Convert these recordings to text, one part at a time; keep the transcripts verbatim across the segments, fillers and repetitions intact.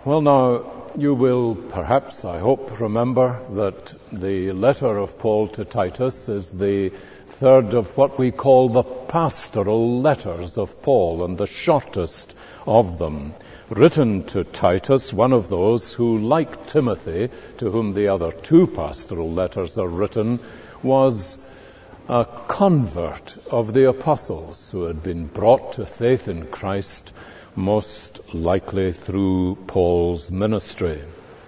Well, now, you will perhaps, I hope, remember that the letter of Paul to Titus is the third of what we call the pastoral letters of Paul, and the shortest of them. Written to Titus, one of those who, like Timothy, to whom the other two pastoral letters are written, was a convert of the apostles who had been brought to faith in Christ, most likely through Paul's ministry.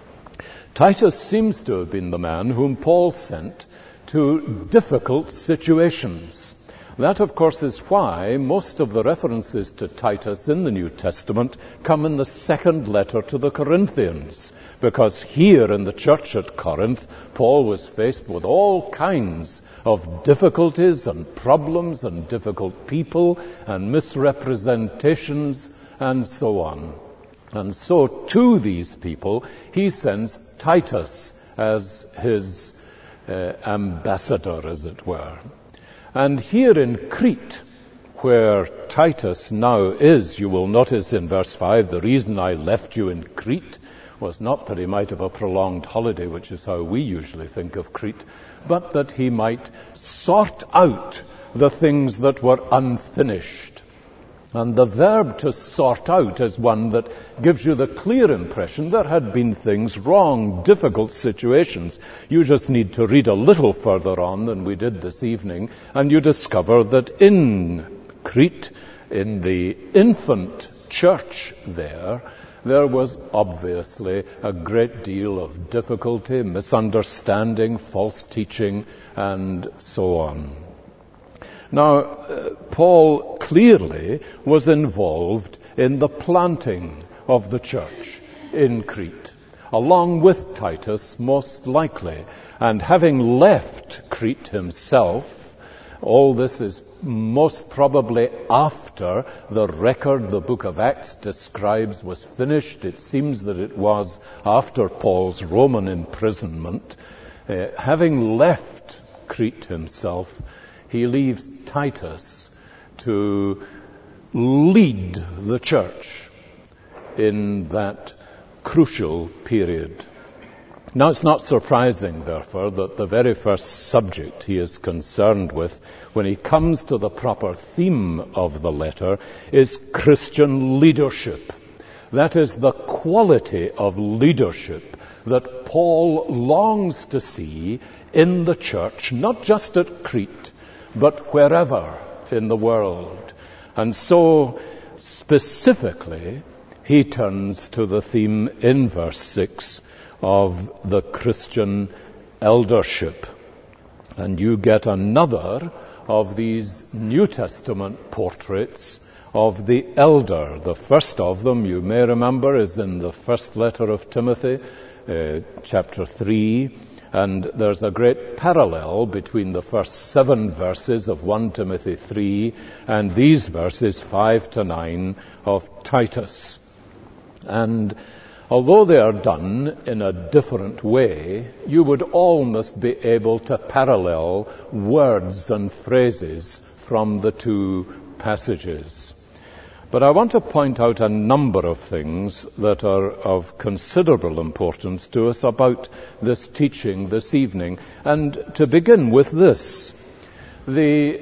Titus seems to have been the man whom Paul sent to difficult situations. That, of course, is why most of the references to Titus in the New Testament come in the second letter to the Corinthians, because here in the church at Corinth, Paul was faced with all kinds of difficulties and problems and difficult people and misrepresentations and so on. And so to these people, he sends Titus as his uh, ambassador, as it were. And here in Crete, where Titus now is, you will notice in verse five, the reason I left you in Crete was not that he might have a prolonged holiday, which is how we usually think of Crete, but that he might sort out the things that were unfinished. And the verb to sort out is one that gives you the clear impression there had been things wrong, difficult situations. You just need to read a little further on than we did this evening, and you discover that in Crete, in the infant church there, there was obviously a great deal of difficulty, misunderstanding, false teaching, and so on. Now, uh, Paul clearly was involved in the planting of the church in Crete, along with Titus, most likely. And having left Crete himself, all this is most probably after the record the book of Acts describes was finished. It seems that it was after Paul's Roman imprisonment. Uh, having left Crete himself, he leaves Titus to lead the church in that crucial period. Now, it's not surprising, therefore, that the very first subject he is concerned with when he comes to the proper theme of the letter is Christian leadership. That is the quality of leadership that Paul longs to see in the church, not just at Crete, but wherever in the world. And so, specifically, he turns to the theme in verse six of the Christian eldership. And you get another of these New Testament portraits of the elder. The first of them, you may remember, is in the first letter of Timothy, uh, chapter three. And there's a great parallel between the first seven verses of First Timothy three and these verses five to nine of Titus. And although they are done in a different way, you would almost be able to parallel words and phrases from the two passages. But I want to point out a number of things that are of considerable importance to us about this teaching this evening. And to begin with this, the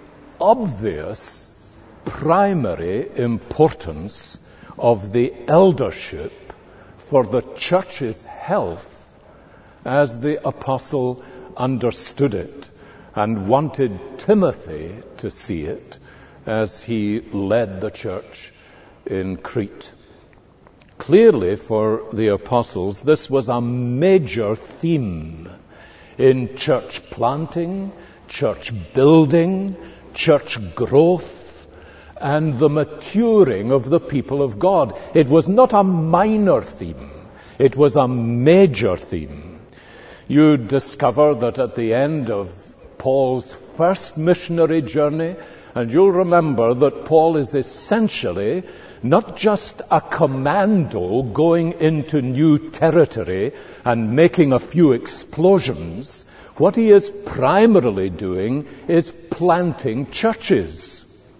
obvious primary importance of the eldership for the church's health as the apostle understood it and wanted Timothy to see it as he led the church in Crete. Clearly, for the apostles, this was a major theme in church planting, church building, church growth, and the maturing of the people of God. It was not a minor theme. It was a major theme. You discover that at the end of Paul's first missionary journey, and you'll remember that Paul is essentially not just a commando going into new territory and making a few explosions. What he is primarily doing is planting churches.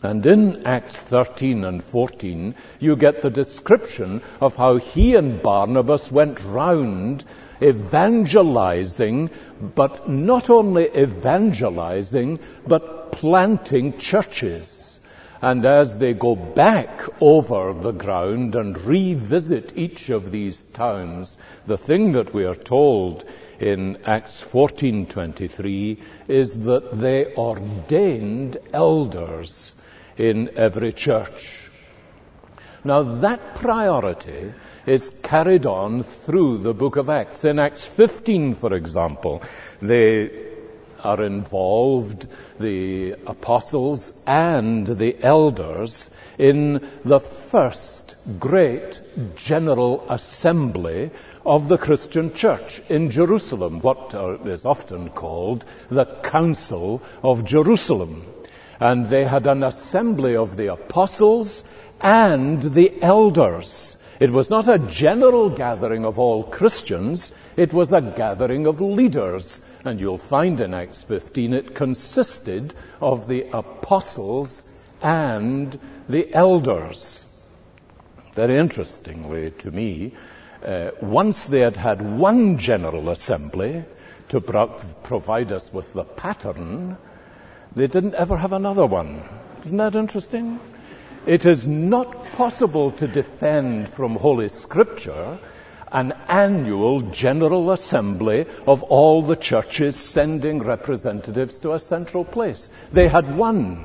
And in Acts thirteen and fourteen, you get the description of how he and Barnabas went round evangelizing, but not only evangelizing, but planting churches. And as they go back over the ground and revisit each of these towns, the thing that we are told in Acts fourteen twenty-three is that they ordained elders in every church. Now that priority is carried on through the book of Acts. In Acts fifteen, for example, they are involved, the apostles and the elders, in the first great general assembly of the Christian church in Jerusalem, what is often called the Council of Jerusalem. And they had an assembly of the apostles and the elders. It was not a general gathering of all Christians, it was a gathering of leaders. And you'll find in Acts fifteen it consisted of the apostles and the elders. Very interestingly to me, uh, once they had had one general assembly to pro- provide us with the pattern, they didn't ever have another one. Isn't that interesting? It is not possible to defend from Holy Scripture an annual general assembly of all the churches sending representatives to a central place. They had one.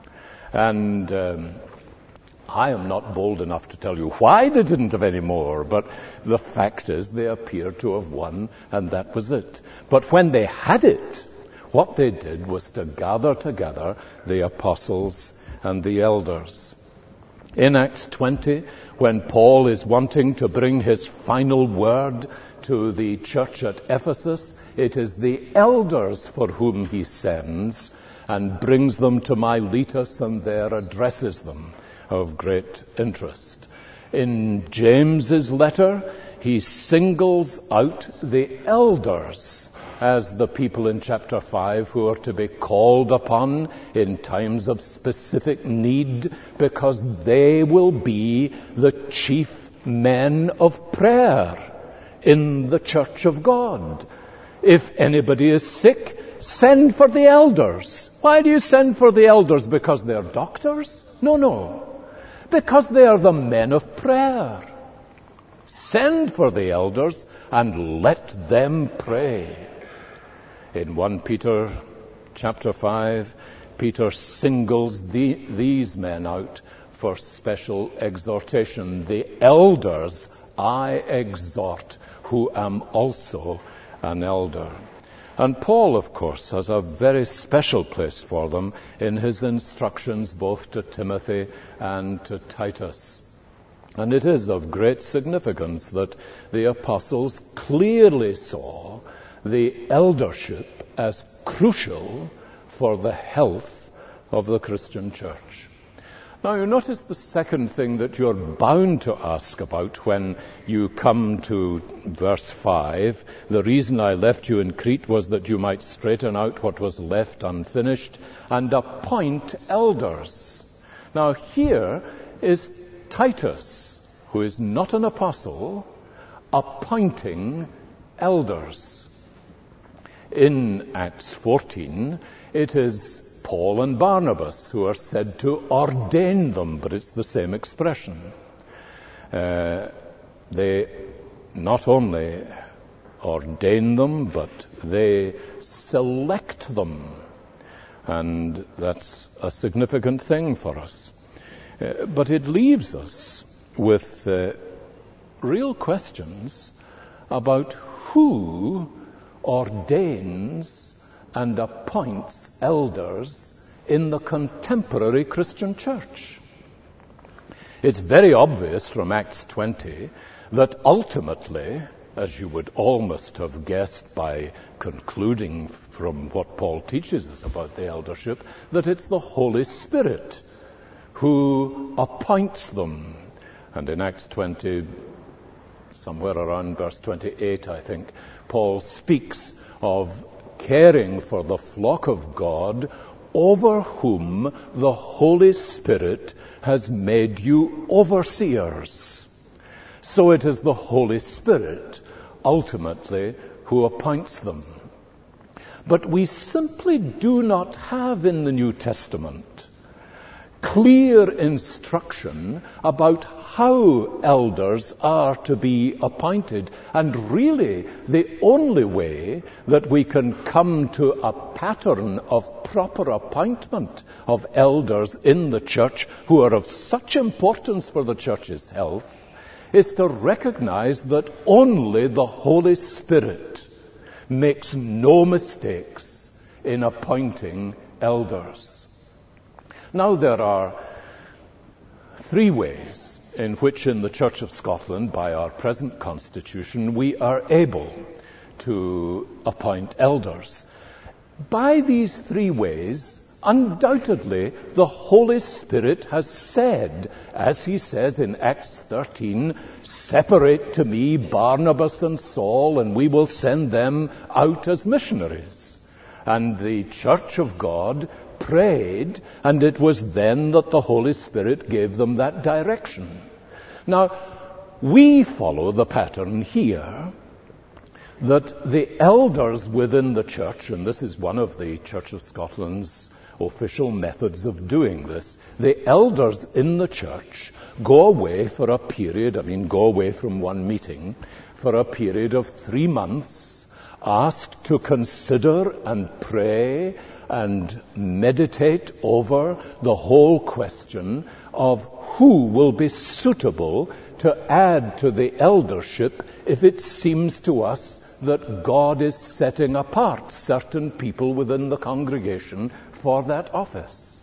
And um, I am not bold enough to tell you why they didn't have any more, but the fact is they appear to have won, and that was it. But when they had it, what they did was to gather together the apostles and the elders. In Acts twenty, when Paul is wanting to bring his final word to the church at Ephesus, it is the elders for whom he sends and brings them to Miletus and there addresses them of great interest. In James's letter, he singles out the elders as the people in chapter five who are to be called upon in times of specific need, because they will be the chief men of prayer in the church of God. If anybody is sick, send for the elders. Why do you send for the elders? Because they're doctors? No, no. Because they are the men of prayer. Send for the elders and let them pray. In First Peter chapter five, Peter singles the, these men out for special exhortation. The elders I exhort, who am also an elder. And Paul, of course, has a very special place for them in his instructions both to Timothy and to Titus. And it is of great significance that the apostles clearly saw the eldership as crucial for the health of the Christian church. Now, you notice the second thing that you're bound to ask about when you come to verse five. The reason I left you in Crete was that you might straighten out what was left unfinished and appoint elders. Now, here is Titus, who is not an apostle, appointing elders. In Acts fourteen, it is Paul and Barnabas who are said to ordain them, but it's the same expression. Uh, they not only ordain them, but they select them. And that's a significant thing for us. Uh, but it leaves us with uh, real questions about who ordains and appoints elders in the contemporary Christian church. It's very obvious from Acts twenty that ultimately, as you would almost have guessed by concluding from what Paul teaches us about the eldership, that it's the Holy Spirit who appoints them. And in Acts twenty, somewhere around verse twenty-eight, I think, Paul speaks of caring for the flock of God over whom the Holy Spirit has made you overseers. So it is the Holy Spirit, ultimately, who appoints them. But we simply do not have in the New Testament clear instruction about how elders are to be appointed. And really, the only way that we can come to a pattern of proper appointment of elders in the church who are of such importance for the church's health is to recognize that only the Holy Spirit makes no mistakes in appointing elders. Now, there are three ways in which in the Church of Scotland, by our present constitution, we are able to appoint elders. By these three ways, undoubtedly, the Holy Spirit has said, as he says in Acts thirteen, "Separate to me Barnabas and Saul, and we will send them out as missionaries." And the Church of God prayed, and it was then that the Holy Spirit gave them that direction. Now, we follow the pattern here that the elders within the church, and this is one of the Church of Scotland's official methods of doing this, the elders in the church go away for a period, I mean go away from one meeting, for a period of three months, asked to consider and pray and meditate over the whole question of who will be suitable to add to the eldership if it seems to us that God is setting apart certain people within the congregation for that office.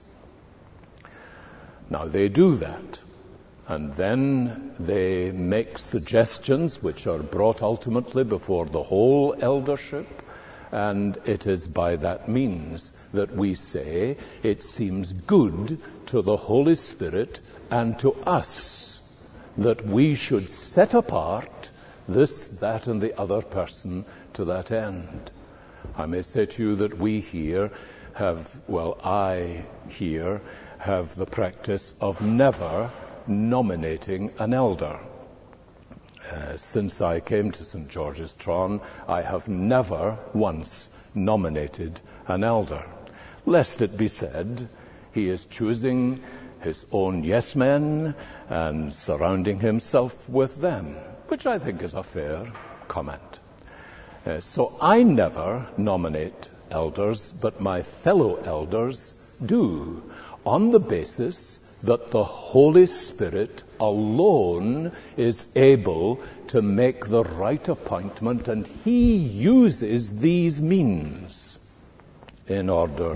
Now, they do that, and then they make suggestions which are brought ultimately before the whole eldership, and it is by that means that we say it seems good to the Holy Spirit and to us that we should set apart this, that, and the other person to that end. I may say to you that we here have, well, I here have the practice of never nominating an elder. Uh, since I came to Saint George's Tron, I have never once nominated an elder. Lest it be said, he is choosing his own yes men and surrounding himself with them, which I think is a fair comment. Uh, so I never nominate elders, but my fellow elders do, on the basis that the Holy Spirit alone is able to make the right appointment, and he uses these means in order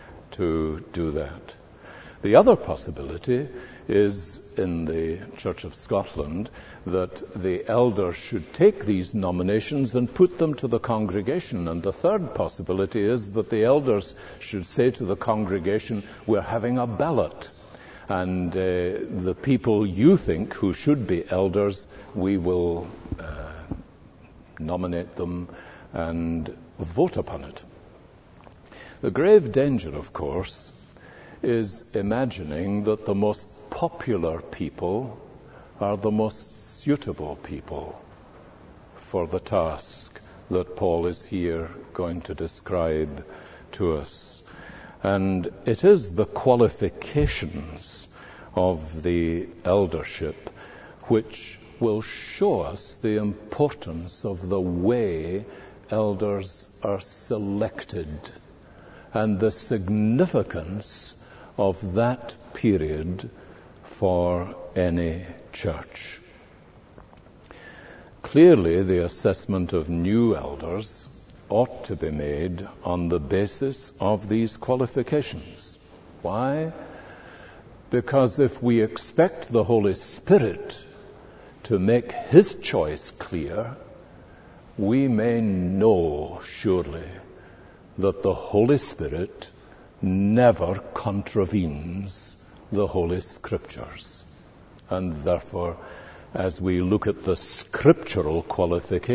to do that. The other possibility is in the Church of Scotland that the elders should take these nominations and put them to the congregation. And the third possibility is that the elders should say to the congregation, "We're having a ballot. And uh, the people you think who should be elders, we will uh, nominate them and vote upon it." The grave danger, of course, is imagining that the most popular people are the most suitable people for the task that Paul is here going to describe to us. And it is the qualifications of the eldership which will show us the importance of the way elders are selected and the significance of that period for any church. Clearly, the assessment of new elders ought to be made on the basis of these qualifications. Why? Because if we expect the Holy Spirit to make his choice clear, we may know surely that the Holy Spirit never contravenes the Holy Scriptures. And therefore, as we look at the scriptural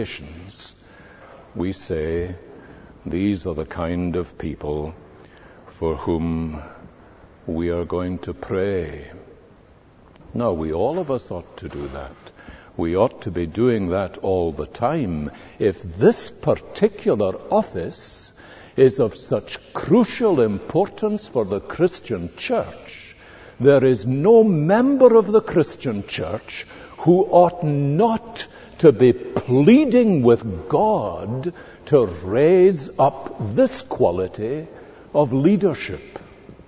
qualifications, we say these are the kind of people for whom we are going to pray. Now, we all of us ought to do that. We ought to be doing that all the time. If this particular office is of such crucial importance for the Christian church, there is no member of the Christian church who ought not to be pleading with God to raise up this quality of leadership.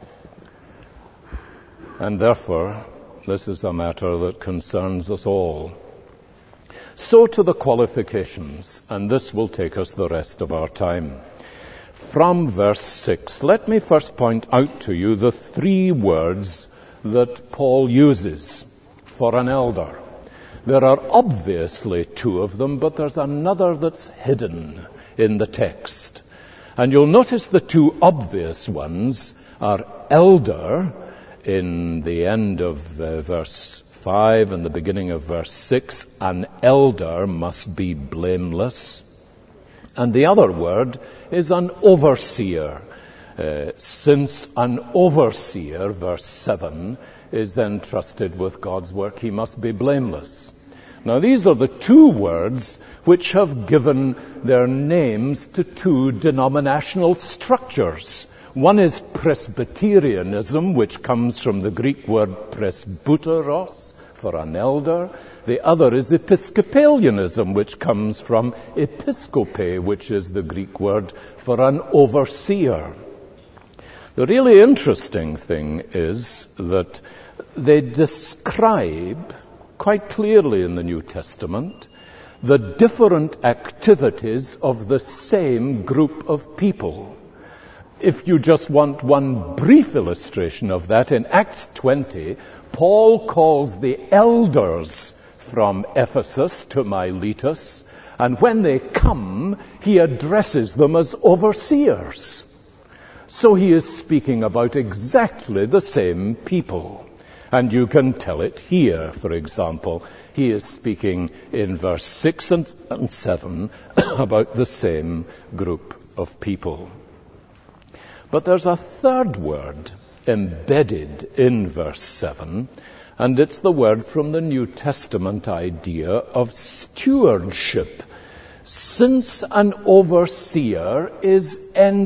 And therefore, this is a matter that concerns us all. So to the qualifications, and this will take us the rest of our time. From verse six, let me first point out to you the three words that Paul uses for an elder. There are obviously two of them, but there's another that's hidden in the text. And you'll notice the two obvious ones are elder in the end of uh, verse five and the beginning of verse six. An elder must be blameless. And the other word is an overseer. Uh, since an overseer, verse seven, is entrusted with God's work, he must be blameless. Now, these are the two words which have given their names to two denominational structures. One is Presbyterianism, which comes from the Greek word presbyteros, for an elder. The other is Episcopalianism, which comes from episkope, which is the Greek word for an overseer. The really interesting thing is that they describe quite clearly in the New Testament the different activities of the same group of people. If you just want one brief illustration of that, in Acts twenty, Paul calls the elders from Ephesus to Miletus, and when they come, he addresses them as overseers. So he is speaking about exactly the same people. And you can tell it here, for example. He is speaking in verse six and, and seven about the same group of people. But there's a third word embedded in verse seven, and it's the word from the New Testament idea of stewardship. Since an overseer is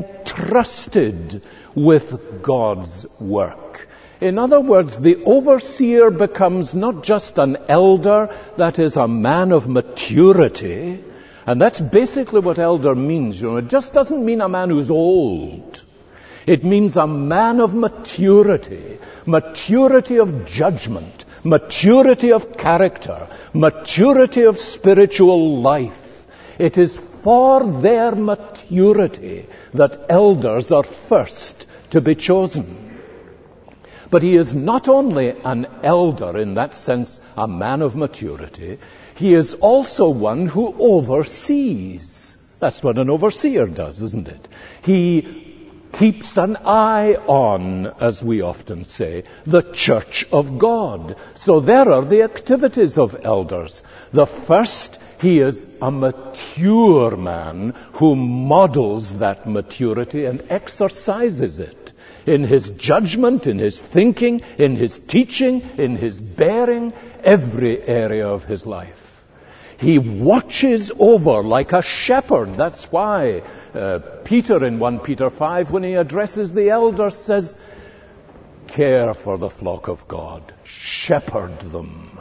entrusted with God's work. In other words, the overseer becomes not just an elder, that is a man of maturity. And that's basically what elder means. You know, it just doesn't mean a man who's old. It means a man of maturity, maturity of judgment, maturity of character, maturity of spiritual life. It is for their maturity that elders are first to be chosen. But he is not only an elder in that sense, a man of maturity, he is also one who oversees. That's what an overseer does, isn't it? He keeps an eye on, as we often say, the church of God. So there are the activities of elders. The first, he is a mature man who models that maturity and exercises it. In his judgment, in his thinking, in his teaching, in his bearing, every area of his life. He watches over like a shepherd. That's why uh, Peter in First Peter five, when he addresses the elders, says, care for the flock of God, shepherd them.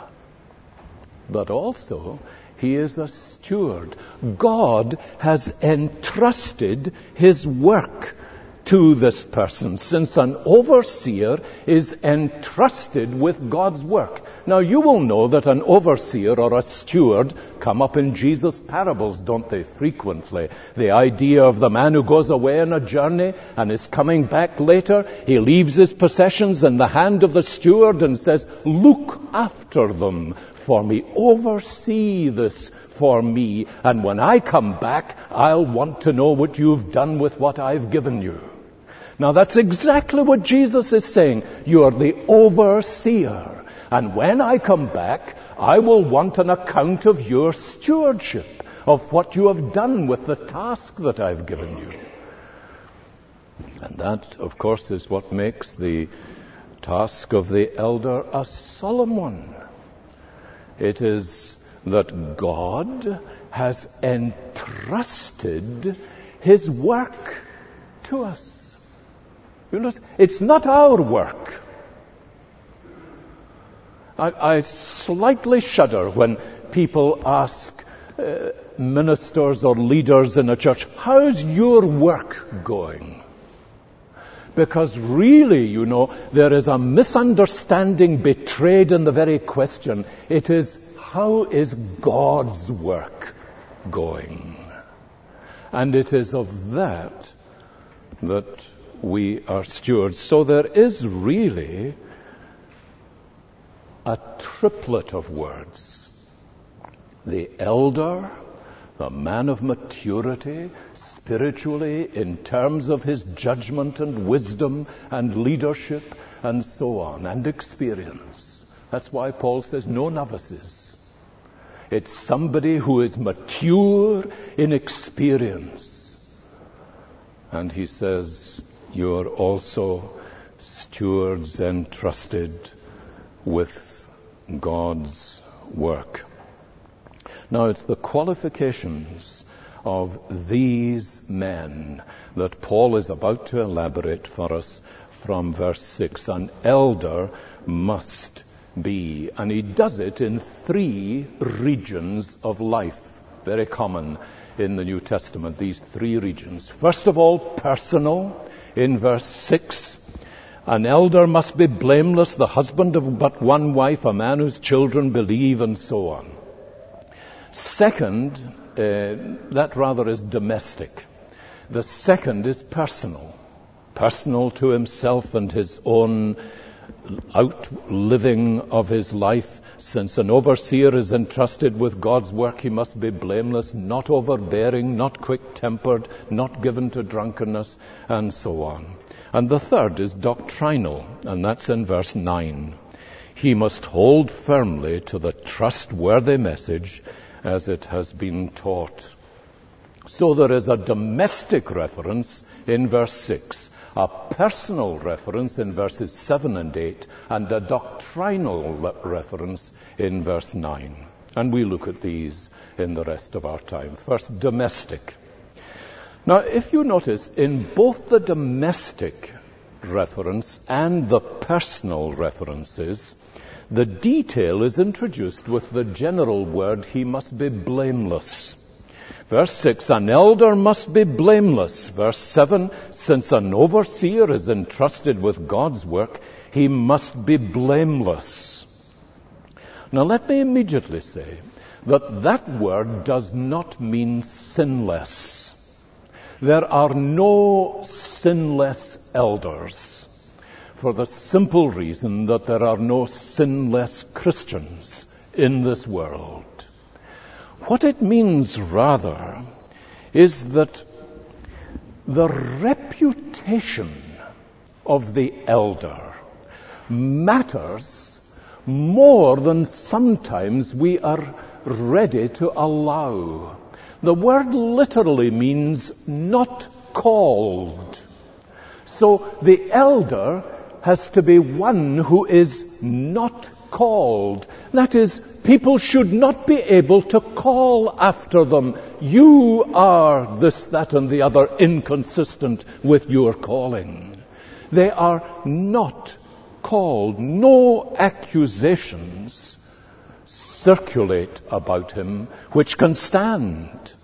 But also, he is a steward. God has entrusted his work to this person, since an overseer is entrusted with God's work. Now, you will know that an overseer or a steward come up in Jesus' parables, don't they, frequently? The idea of the man who goes away on a journey and is coming back later, he leaves his possessions in the hand of the steward and says, look after them for me, oversee this for me, and when I come back, I'll want to know what you've done with what I've given you. Now, that's exactly what Jesus is saying. You are the overseer. And when I come back, I will want an account of your stewardship, of what you have done with the task that I've given you. And And that, of course, is what makes the task of the elder a solemn one. It is that God has entrusted his work to us. You know, it's not our work. I, I slightly shudder when people ask uh, ministers or leaders in a church, how's your work going? Because really, you know, there is a misunderstanding betrayed in the very question. It is, how is God's work going? And it is of that that we are stewards. So there is really a triplet of words. The elder, the man of maturity, spiritually, in terms of his judgment and wisdom and leadership and so on, and experience. That's why Paul says no novices. It's somebody who is mature in experience. And he says, you're also stewards entrusted with God's work. Now, it's the qualifications of these men that Paul is about to elaborate for us from verse six. An elder must be, and he does it in three regions of life, very common in the New Testament, these three regions. First of all, personal, in verse six. An elder must be blameless, the husband of but one wife, a man whose children believe, and so on. Second, uh, that rather is domestic. The second is personal. Personal to himself and his own outliving of his life. Since an overseer is entrusted with God's work, he must be blameless, not overbearing, not quick-tempered, not given to drunkenness, and so on. And the third is doctrinal, and that's in verse nine. He must hold firmly to the trustworthy message as it has been taught. So there is a domestic reference in verse six, a personal reference in verses seven and eight, and a doctrinal reference in verse nine. And we look at these in the rest of our time. First, domestic. Now, if you notice, in both the domestic reference and the personal references, the detail is introduced with the general word, he must be blameless. Verse six, an elder must be blameless. Verse seven, since an overseer is entrusted with God's work, he must be blameless. Now let me immediately say that that word does not mean sinless. There are no sinless elders, for the simple reason that there are no sinless Christians in this world. What it means, rather, is that the reputation of the elder matters more than sometimes we are ready to allow. The word literally means not called. So the elder has to be one who is not called. That is, people should not be able to call after them, you are this, that, and the other, inconsistent with your calling. They are not called. No accusations circulate about him which can stand.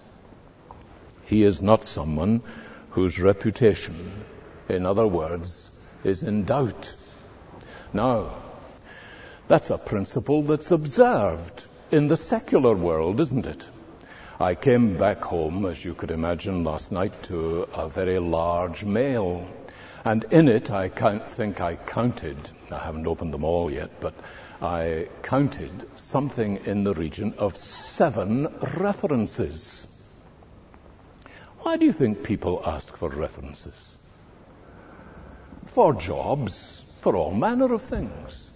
He is not someone whose reputation, in other words, is in doubt. Now, that's a principle that's observed in the secular world, isn't it? I came back home, as you could imagine, last night to a very large mail. And in it, I count, think I counted, I haven't opened them all yet, but I counted something in the region of seven references. Why do you think people ask for references? For jobs, for all manner of things.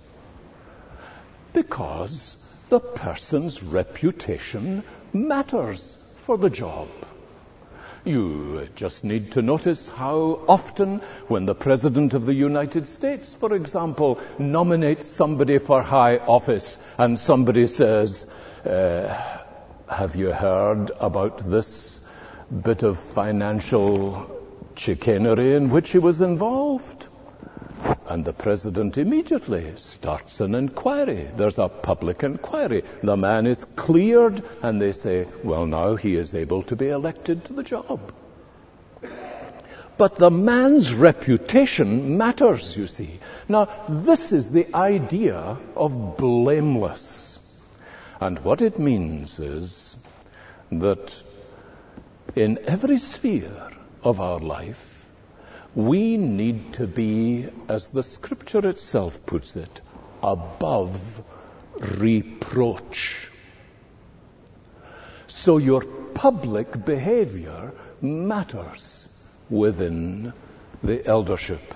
Because the person's reputation matters for the job. You just need to notice how often when the President of the United States, for example, nominates somebody for high office and somebody says, uh, have you heard about this bit of financial chicanery in which he was involved? And the President immediately starts an inquiry. There's a public inquiry. The man is cleared, and they say, well, now he is able to be elected to the job. But the man's reputation matters, you see. Now, this is the idea of blameless. And what it means is that in every sphere of our life, we need to be, as the Scripture itself puts it, above reproach. So your public behavior matters within the eldership.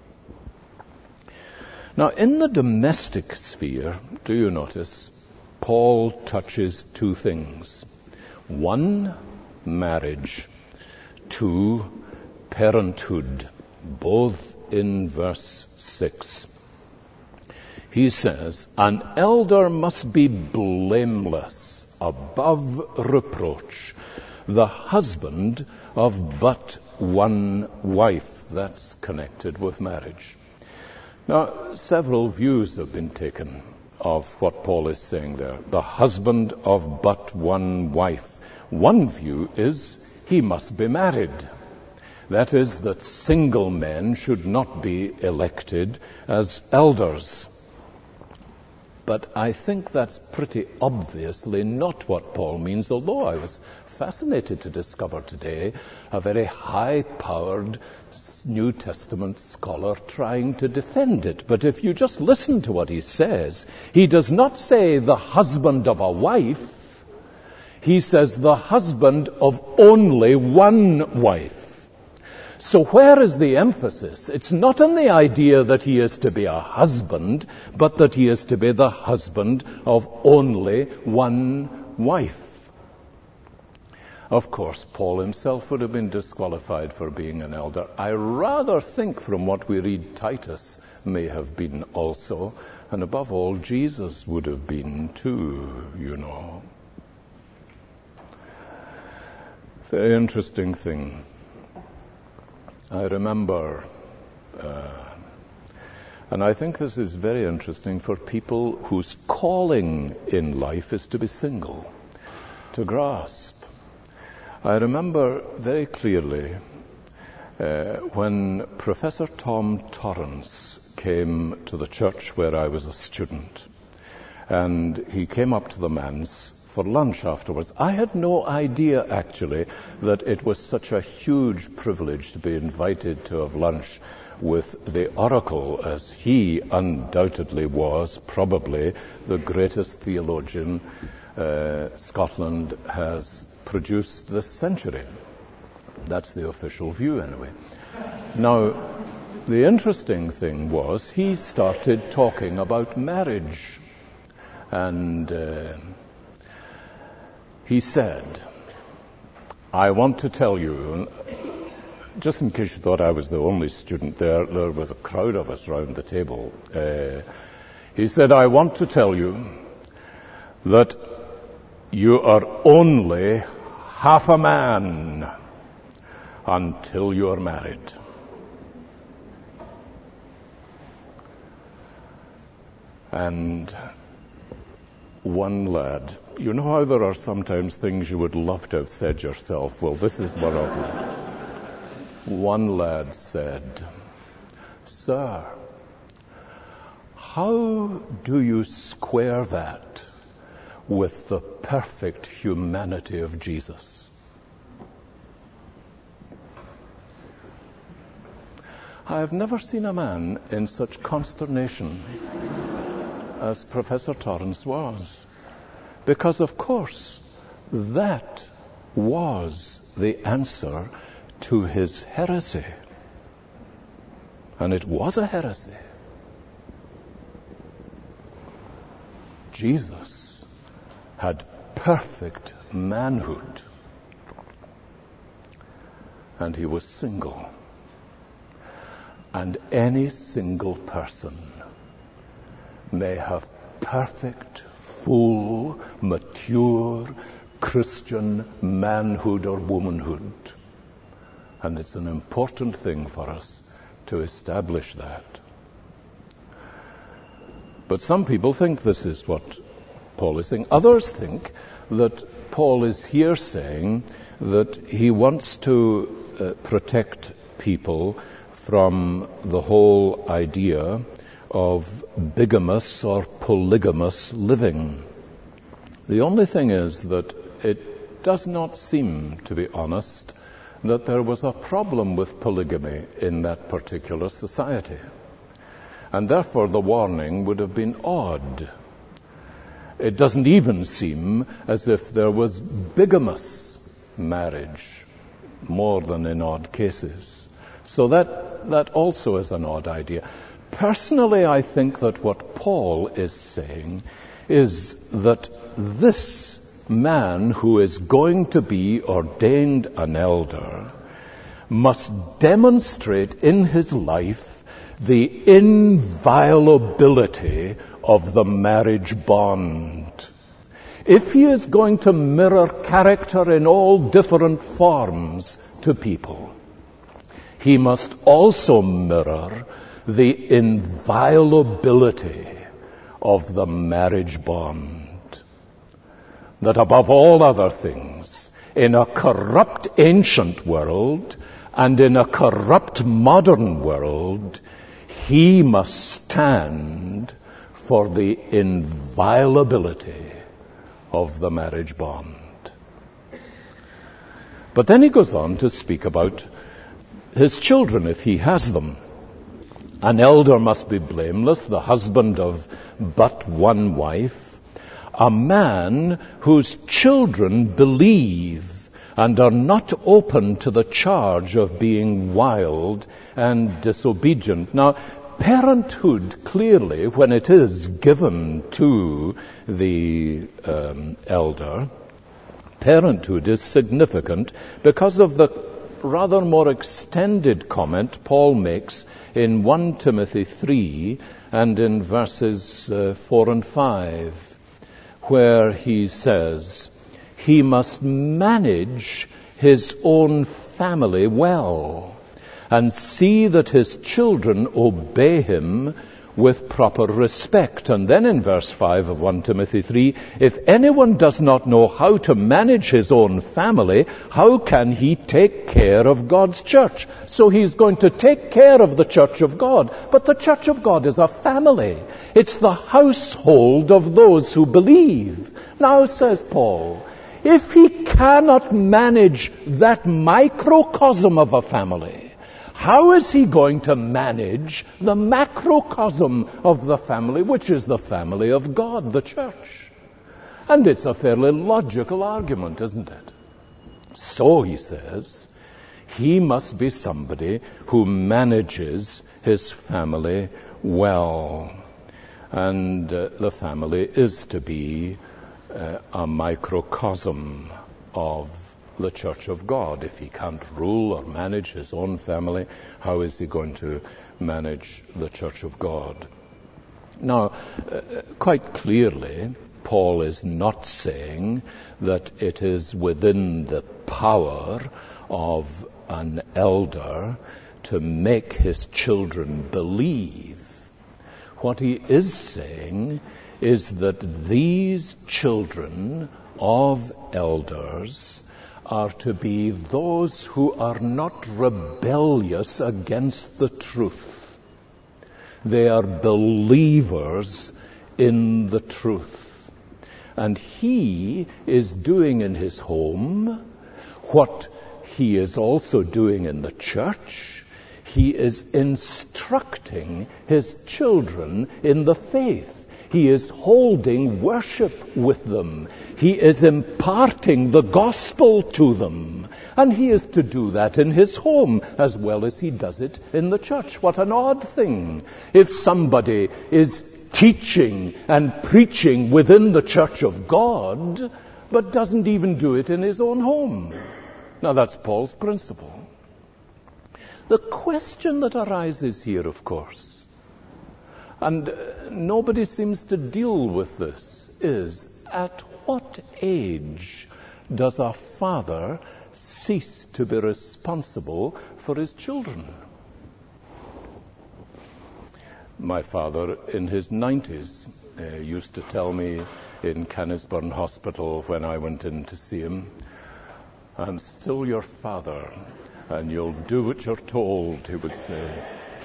Now, in the domestic sphere, do you notice, Paul touches two things. One, marriage. Two, parenthood, both in verse six. He says, an elder must be blameless, above reproach, the husband of but one wife. That's connected with marriage. Now, several views have been taken of what Paul is saying there. The husband of but one wife. One view is he must be married. That is, that single men should not be elected as elders. But I think that's pretty obviously not what Paul means, although I was fascinated to discover today a very high-powered New Testament scholar trying to defend it. But if you just listen to what he says, he does not say the husband of a wife. He says the husband of only one wife. So where is the emphasis? It's not on the idea that he is to be a husband, but that he is to be the husband of only one wife. Of course, Paul himself would have been disqualified for being an elder. I rather think from what we read, Titus may have been also, and above all, Jesus would have been too, you know. Very interesting thing. I remember, uh, and I think this is very interesting for people whose calling in life is to be single, to grasp. I remember very clearly uh, when Professor Tom Torrance came to the church where I was a student, and he came up to the manse for lunch afterwards. I had no idea, actually, that it was such a huge privilege to be invited to have lunch with the oracle, as he undoubtedly was probably the greatest theologian uh, Scotland has produced this century. That's the official view, anyway. Now, the interesting thing was he started talking about marriage, and uh, he said, I want to tell you, just in case you thought I was the only student there, there was a crowd of us round the table. Uh, he said, I want to tell you that you are only half a man until you are married. And one lad, you know how there are sometimes things you would love to have said yourself? Well, this is one of them. One lad said, Sir, how do you square that with the perfect humanity of Jesus? I have never seen a man in such consternation as Professor Torrance was. Because, of course, that was the answer to his heresy. And it was a heresy. Jesus had perfect manhood. and he was single. And any single person may have perfect, full, mature Christian manhood or womanhood. And it's an important thing for us to establish that. But some people think this is what Paul is saying. Others think that Paul is here saying that he wants to uh, protect people from the whole idea of bigamous or polygamous living. The only thing is that it does not seem, to be honest, that there was a problem with polygamy in that particular society. And therefore the warning would have been odd. It doesn't even seem as if there was bigamous marriage, more than in odd cases. So that, that also is an odd idea. Personally, I think that what Paul is saying is that this man who is going to be ordained an elder must demonstrate in his life the inviolability of the marriage bond. If he is going to mirror character in all different forms to people, he must also mirror the inviolability of the marriage bond. That above all other things, in a corrupt ancient world and in a corrupt modern world, he must stand for the inviolability of the marriage bond. But then he goes on to speak about his children, if he has them. An elder must be blameless, the husband of but one wife, a man whose children believe and are not open to the charge of being wild and disobedient. Now, parenthood, clearly, when it is given to the um, elder, parenthood is significant because of the rather more extended comment Paul makes in First Timothy three and in verses uh, four and five, where he says, he must manage his own family well and see that his children obey him with proper respect. And then in verse five of First Timothy three, if anyone does not know how to manage his own family, how can he take care of God's church? So he's going to take care of the church of God. But the church of God is a family. It's the household of those who believe. Now, says Paul, if he cannot manage that microcosm of a family, how is he going to manage the macrocosm of the family, which is the family of God, the church? And it's a fairly logical argument, isn't it? So, he says, he must be somebody who manages his family well. And uh, the family is to be uh, a microcosm of the church of God. If he can't rule or manage his own family, how is he going to manage the church of God? Now, uh, quite clearly, Paul is not saying that it is within the power of an elder to make his children believe. What he is saying is that these children of elders are to be those who are not rebellious against the truth. They are believers in the truth. And he is doing in his home what he is also doing in the church. He is instructing his children in the faith. He is holding worship with them. He is imparting the gospel to them. And he is to do that in his home as well as he does it in the church. What an odd thing if somebody is teaching and preaching within the church of God, but doesn't even do it in his own home. Now that's Paul's principle. The question that arises here, of course, and nobody seems to deal with this, is at what age does a father cease to be responsible for his children? My father, in his nineties, uh, used to tell me in Cannisburn Hospital when I went in to see him, "I'm still your father, and you'll do what you're told," he would say.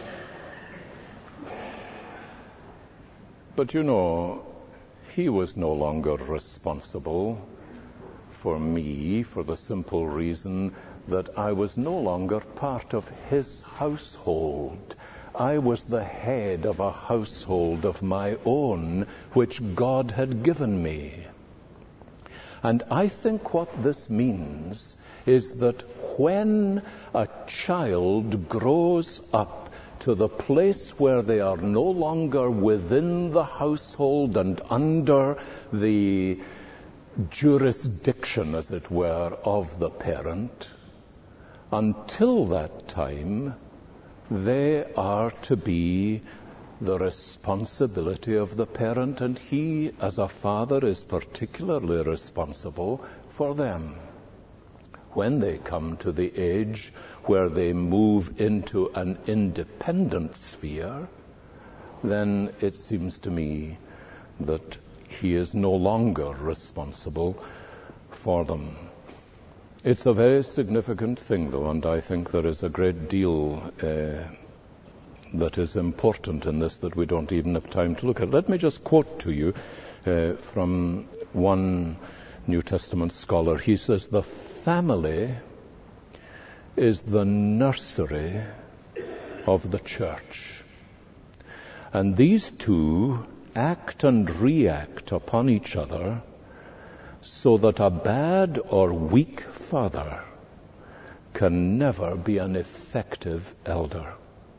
But you know, he was no longer responsible for me for the simple reason that I was no longer part of his household. I was the head of a household of my own, which God had given me. And I think what this means is that when a child grows up to the place where they are no longer within the household and under the jurisdiction, as it were, of the parent, until that time, they are to be the responsibility of the parent, and he, as a father, is particularly responsible for them. When they come to the age where they move into an independent sphere, then it seems to me that he is no longer responsible for them. It's a very significant thing, though, and I think there is a great deal uh, that is important in this that we don't even have time to look at. Let me just quote to you uh, from one New Testament scholar. He says, "The family is the nursery of the church. And these two act and react upon each other so that a bad or weak father can never be an effective elder."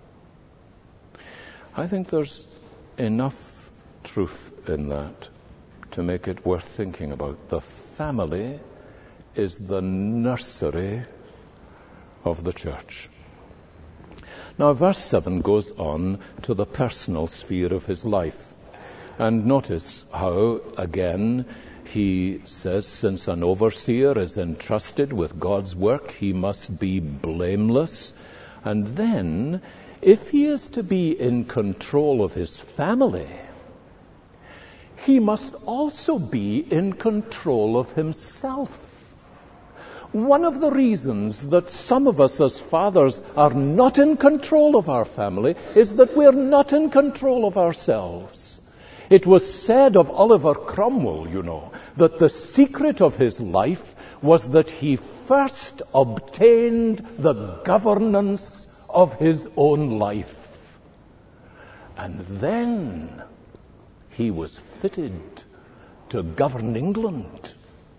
I think there's enough truth in that to make it worth thinking about. The family is the nursery of the church. Now, verse seven goes on to the personal sphere of his life. And notice how, again, he says, since an overseer is entrusted with God's work, he must be blameless. And then, if he is to be in control of his family, he must also be in control of himself. One of the reasons that some of us as fathers are not in control of our family is that we're not in control of ourselves. It was said of Oliver Cromwell, you know, that the secret of his life was that he first obtained the governance of his own life. And then he was fitted to govern England.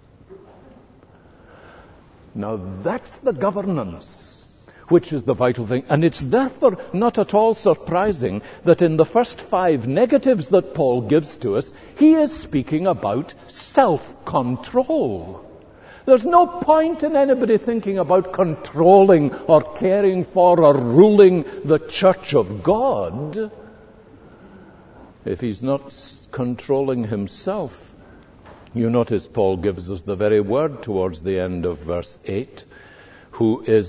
Now that's the governance which is the vital thing. And it's therefore not at all surprising that in the first five negatives that Paul gives to us, he is speaking about self-control. There's no point in anybody thinking about controlling or caring for or ruling the church of God if he's not controlling himself. You notice Paul gives us the very word towards the end of verse eight, who is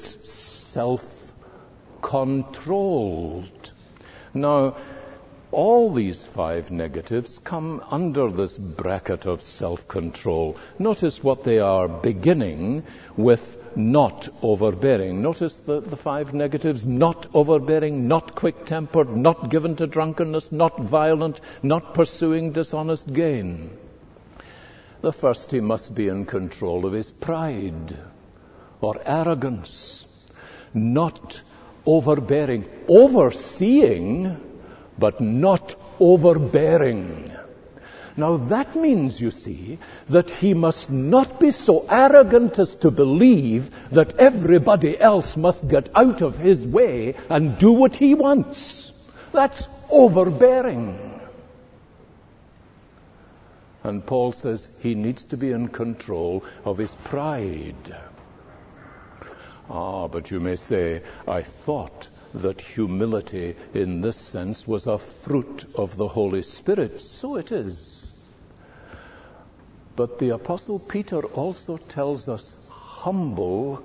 self-controlled. Now, all these five negatives come under this bracket of self-control. Notice what they are, beginning with not overbearing. Notice the, the five negatives: not overbearing, not quick-tempered, not given to drunkenness, not violent, not pursuing dishonest gain. The first, he must be in control of his pride or arrogance, not overbearing, overseeing, but not overbearing. Now that means, you see, that he must not be so arrogant as to believe that everybody else must get out of his way and do what he wants. That's overbearing. And Paul says he needs to be in control of his pride. Ah, but you may say, I thought that humility in this sense was a fruit of the Holy Spirit. So it is. But the Apostle Peter also tells us, humble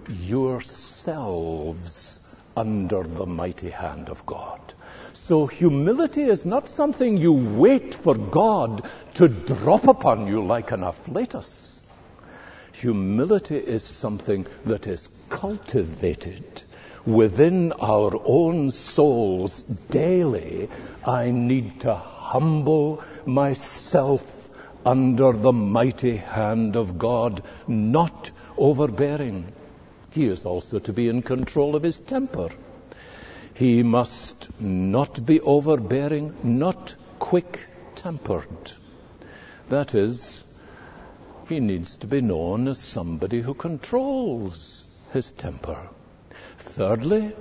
yourselves under the mighty hand of God. So humility is not something you wait for God to drop upon you like an afflatus. Humility is something that is cultivated within our own souls daily. I need to humble myself under the mighty hand of God, not overbearing. He is also to be in control of his temper. He must not be overbearing, not quick-tempered. That is, he needs to be known as somebody who controls his temper. Thirdly,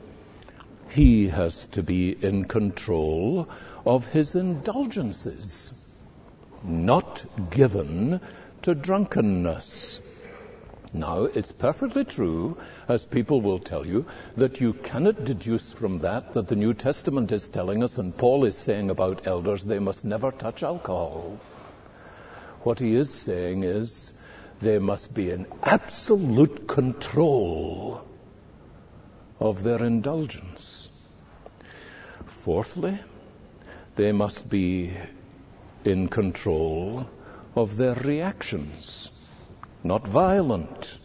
he has to be in control of his indulgences, not given to drunkenness. Now, it's perfectly true, as people will tell you, that you cannot deduce from that that the New Testament is telling us, and Paul is saying about elders, they must never touch alcohol. What he is saying is they must be in absolute control of their indulgence. Fourthly, they must be in control of their reactions, not violent.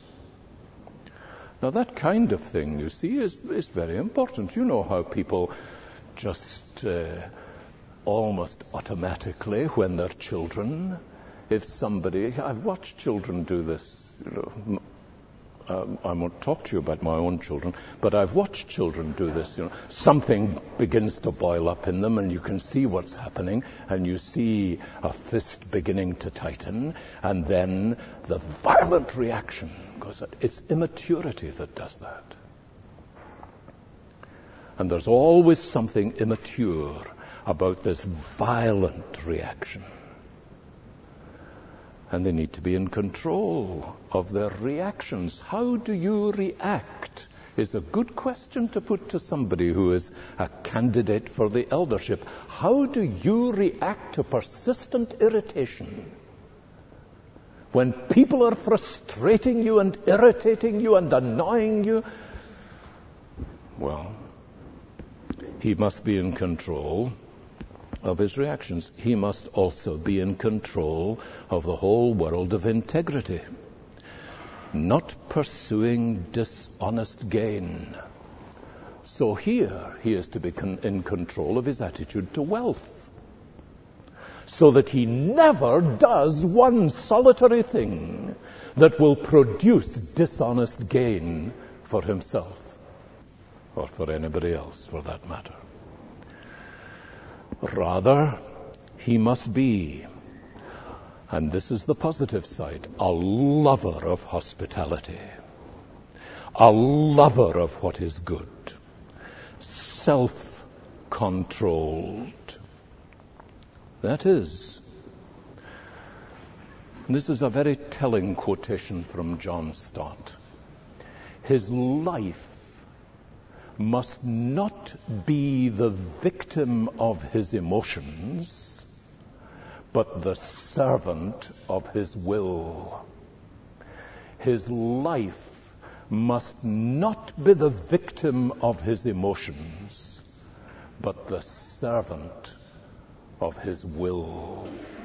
Now that kind of thing, you see, is, is very important. You know how people just uh, almost automatically, when they're children, if somebody, I've watched children do this, you know, um, I won't talk to you about my own children, but I've watched children do this, you know, something begins to boil up in them and you can see what's happening and you see a fist beginning to tighten and then the violent reaction goes out. It's immaturity that does that. And there's always something immature about this violent reaction. And they need to be in control of their reactions. How do you react is a good question to put to somebody who is a candidate for the eldership. How do you react to persistent irritation? When people are frustrating you and irritating you and annoying you, well, he must be in control of his reactions. He must also be in control of the whole world of integrity, not pursuing dishonest gain. So here he is to be con- in control of his attitude to wealth, so that he never does one solitary thing that will produce dishonest gain for himself or for anybody else for that matter. Rather, he must be, and this is the positive side, a lover of hospitality, a lover of what is good, self-controlled. That is, this is a very telling quotation from John Stott. His life must not be the victim of his emotions, but the servant of his will. His life must not be the victim of his emotions, but the servant of his will.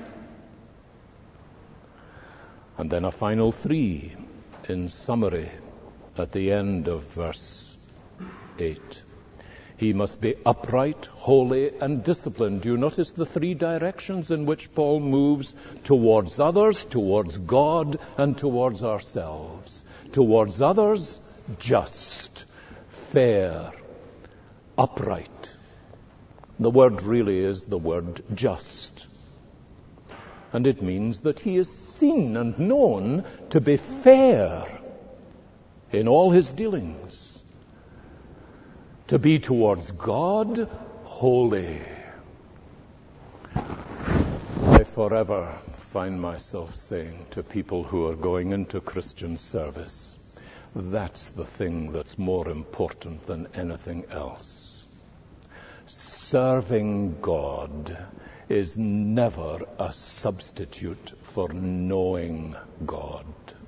And then a final three in summary at the end of verse eight. He must be upright, holy, and disciplined. Do you notice the three directions in which Paul moves towards others, towards God, and towards ourselves? Towards others, just, fair, upright. The word really is the word just. And it means that he is seen and known to be fair in all his dealings. To be towards God, holy. I forever find myself saying to people who are going into Christian service, That's the thing that's more important than anything else. Serving God is never a substitute for knowing God.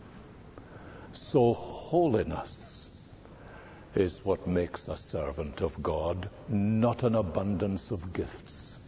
So holiness is what makes a servant of God, not an abundance of gifts.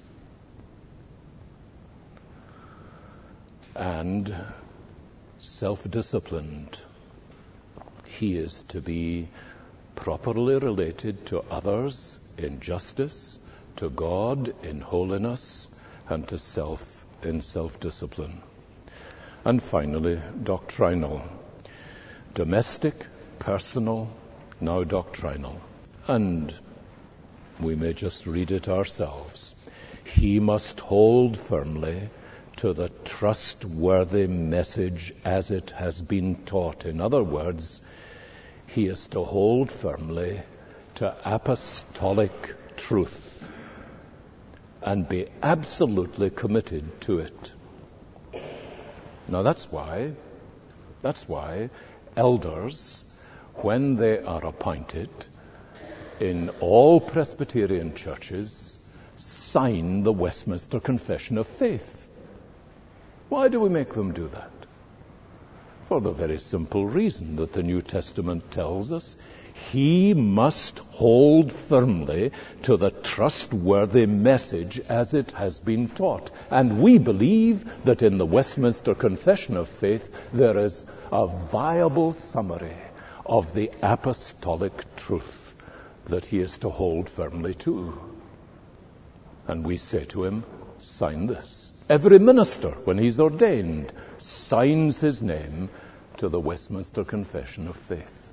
And self-disciplined, he is to be properly related to others in justice, to God in holiness, and to self in self-discipline. And finally, doctrinal. Domestic, personal, now doctrinal. And we may just read it ourselves. He must hold firmly to the trustworthy message as it has been taught. In other words, he is to hold firmly to apostolic truth and be absolutely committed to it. Now that's why, that's why elders, when they are appointed in all Presbyterian churches, sign the Westminster Confession of Faith. Why do we make them do that? For the very simple reason that the New Testament tells us he must hold firmly to the trustworthy message as it has been taught. And we believe that in the Westminster Confession of Faith there is a viable summary of the apostolic truth that he is to hold firmly to. And we say to him, sign this. Every minister, when he's ordained, signs his name to the Westminster Confession of Faith.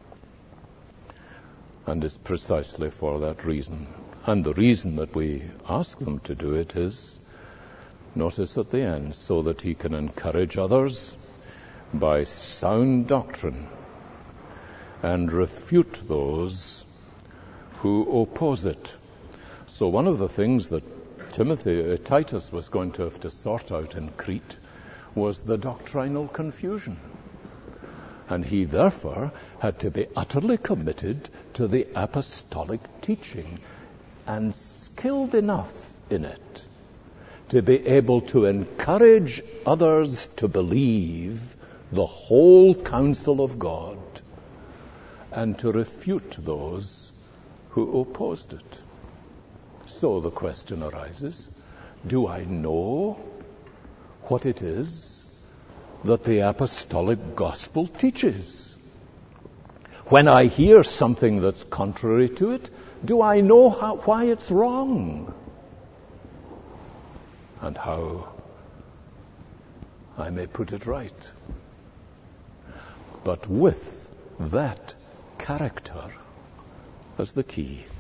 And it's precisely for that reason. And the reason that we ask them to do it is, notice at the end, so that he can encourage others by sound doctrine and refute those who oppose it. So one of the things that Timothy, uh, Titus was going to have to sort out in Crete was the doctrinal confusion. And he therefore had to be utterly committed to the apostolic teaching and skilled enough in it to be able to encourage others to believe the whole counsel of God and to refute those who opposed it. So the question arises, do I know what it is that the apostolic gospel teaches? When I hear something that's contrary to it, do I know how, why it's wrong? And how I may put it right? But with that character as the key.